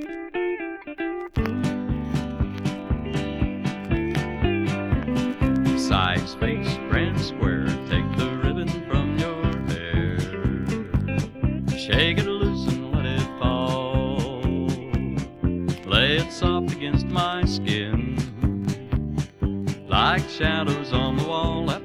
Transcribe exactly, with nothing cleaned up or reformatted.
Size, face, grand square, take the ribbon from your hair. Shake it loose and let it fall. Lay it soft against my skin, like shadows on the wall.